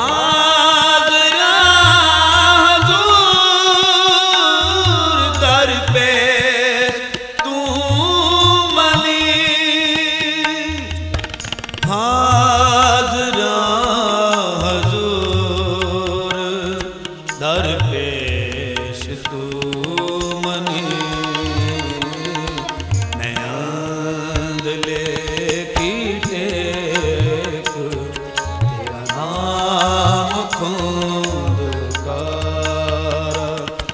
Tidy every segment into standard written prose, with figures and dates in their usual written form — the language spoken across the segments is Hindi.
हाज़रा हुज़ूर दर पे तू मली, हाज़रा हुज़ूर दर पेश तू मनी। नयंद लेकी टेक तेरा नाम खूंदकारा,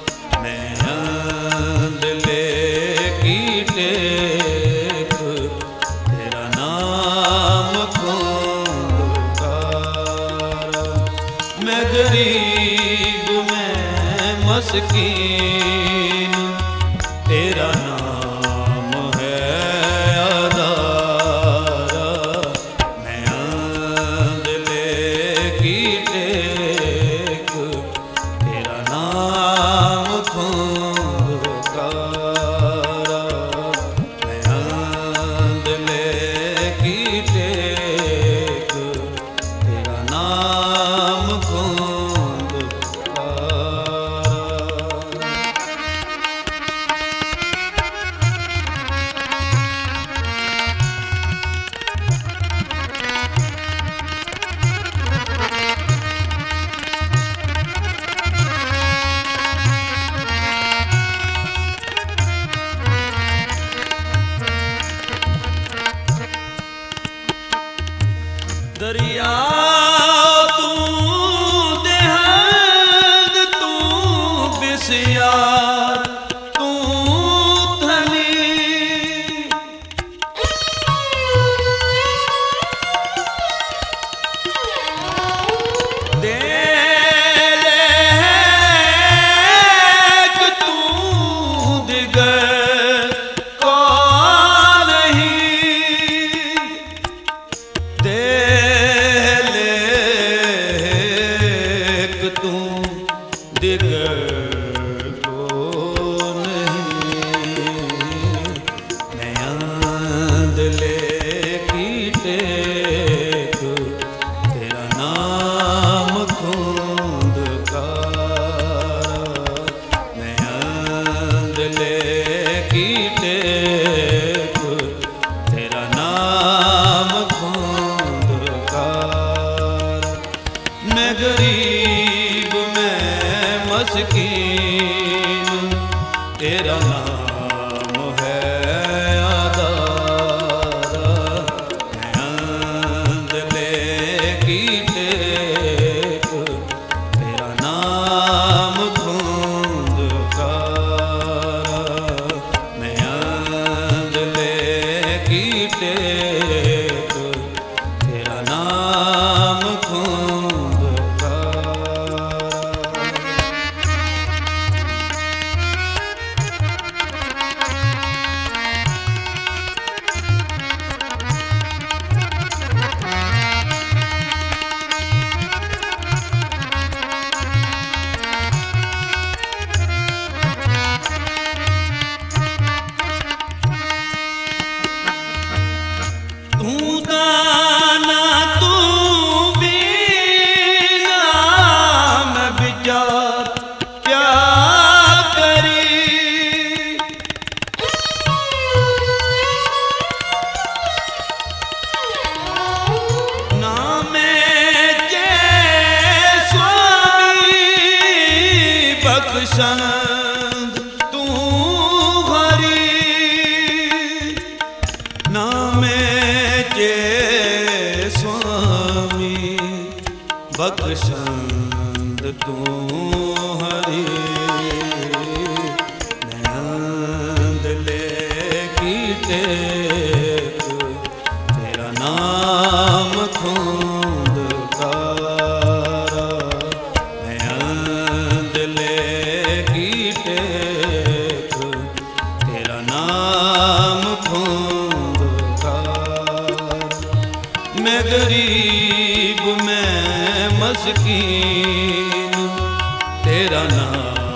नयंद लेकी टेक तेरा नाम खूंदकारा। मैं गरीब मैं मस्कीन तेरा नाम है अदारा, नयंद लेकी टेक तेरा नाम खूंदकारा, नयंद लेकी टेक तेरा नाम खूंदकारा। दरिया तू देहंद तू बिस्यार तू धनी, दे लेक तू दिगर कौन नहीं, दे तू दिगर को नहीं। नयंद लेकी टेक तेरा नाम खूंदकारा, नयंद लेकी टेक तेरा नाम खूंदकारा। मैं गरीब मस्कीन तेरा नाम है अदारा, नयंद लेकी टेक तेरा नाम खूंदकारा, नयंद लेकी टेक तेरा नाम खूंदकारा। बख्शंद तू हरी, नामे चे स्वामी बख्शंद तू हरी। नयंद लेकी टेक तेरा नाम खूंदकारा, नयंद लेकी टेक तेरा नाम खूंदकारा। मैं गरीब मैं मस्कीन तेरा नाम